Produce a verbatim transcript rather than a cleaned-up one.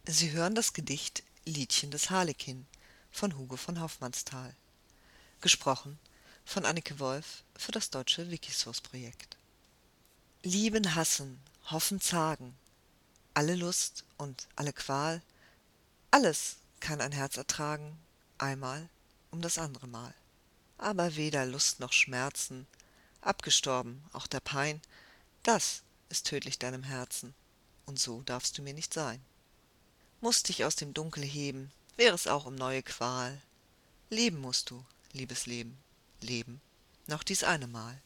Sie hören das Gedicht Liedchen des Harlekin von Hugo von Hofmannsthal, gesprochen von Anneke Wolf für das deutsche Wikisource-Projekt. Lieben, hassen, hoffen, zagen, alle Lust und alle Qual, alles kann ein Herz ertragen, einmal um das andere Mal. Aber weder Lust noch Schmerzen, abgestorben auch der Pein, das ist tödlich deinem Herzen, und so darfst du mir nicht sein. Mußt dich aus dem Dunkel heben, wär es auch um neue Qual. Leben mußt du, liebes Leben, leben, noch dies eine Mal.